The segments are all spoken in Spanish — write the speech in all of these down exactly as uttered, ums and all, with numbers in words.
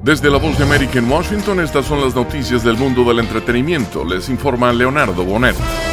Desde la Voz de América en Washington, estas son las noticias del mundo del entretenimiento. Les informa Leonardo Bonet.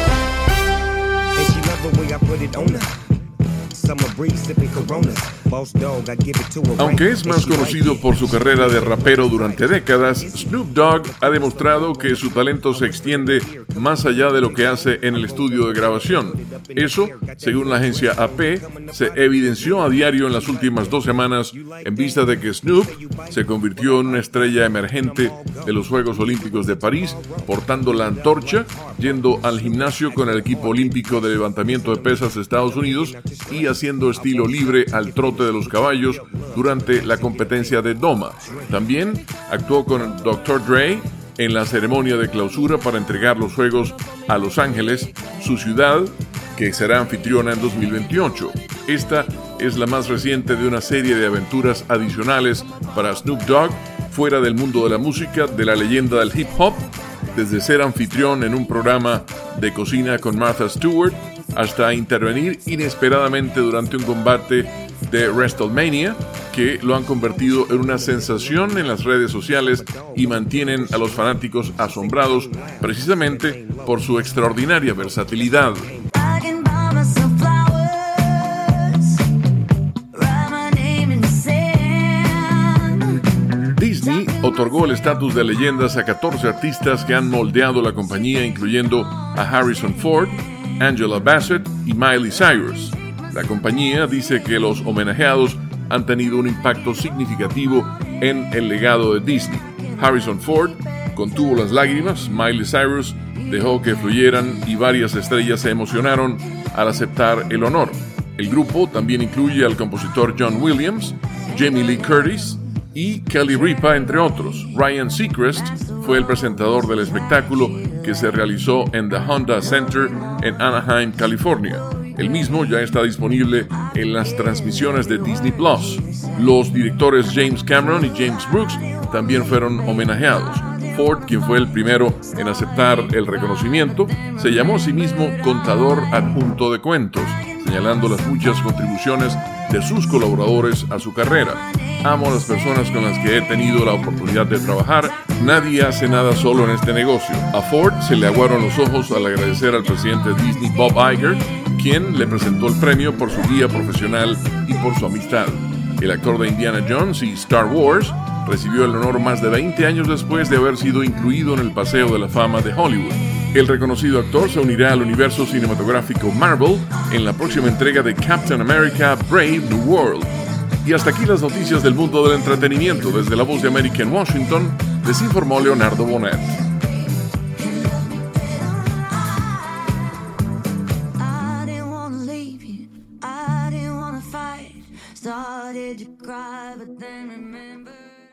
Aunque es más conocido por su carrera de rapero durante décadas, Snoop Dogg ha demostrado que su talento se extiende más allá de lo que hace en el estudio de grabación. Eso, según la agencia A P, se evidenció a diario en las últimas dos semanas en vista de que Snoop se convirtió en una estrella emergente de los Juegos Olímpicos de París, portando la antorcha, yendo al gimnasio con el equipo olímpico de levantamiento de pesas de Estados Unidos y haciendo estilo libre al trote de los caballos durante la competencia de Doma. También actuó con doctor Dre en la ceremonia de clausura para entregar los Juegos a Los Ángeles, su ciudad, que será anfitriona en dos mil veintiocho. Esta es la más reciente de una serie de aventuras adicionales para Snoop Dogg fuera del mundo de la música, de la leyenda del hip hop, desde ser anfitrión en un programa de cocina con Martha Stewart hasta intervenir inesperadamente durante un combate de WrestleMania que lo han convertido en una sensación en las redes sociales y mantienen a los fanáticos asombrados precisamente por su extraordinaria versatilidad. Disney otorgó el estatus de leyendas a catorce artistas que han moldeado la compañía, incluyendo a Harrison Ford, Angela Bassett y Miley Cyrus. La compañía dice que los homenajeados han tenido un impacto significativo en el legado de Disney. Harrison Ford contuvo las lágrimas, Miley Cyrus dejó que fluyeran y varias estrellas se emocionaron al aceptar el honor. El grupo también incluye al compositor John Williams, Jamie Lee Curtis y Kelly Ripa, entre otros. Ryan Seacrest fue el presentador del espectáculo que se realizó en The Honda Center en Anaheim, California. El mismo ya está disponible en las transmisiones de Disney Plus. Los directores James Cameron y James Brooks también fueron homenajeados. Ford, quien fue el primero en aceptar el reconocimiento, se llamó a sí mismo contador adjunto de cuentos, señalando las muchas contribuciones de sus colaboradores a su carrera. Amo a las personas con las que he tenido la oportunidad de trabajar. Nadie hace nada solo en este negocio. A Ford se le aguaron los ojos al agradecer al presidente de Disney, Bob Iger, quien le presentó el premio por su guía profesional y por su amistad. El actor de Indiana Jones y Star Wars recibió el honor más de veinte años después de haber sido incluido en el Paseo de la Fama de Hollywood. El reconocido actor se unirá al universo cinematográfico Marvel en la próxima entrega de Captain America Brave New World. Y hasta aquí las noticias del mundo del entretenimiento. Desde la Voz de América en Washington, les informó Leonardo Bonet. Started to cry, but then remember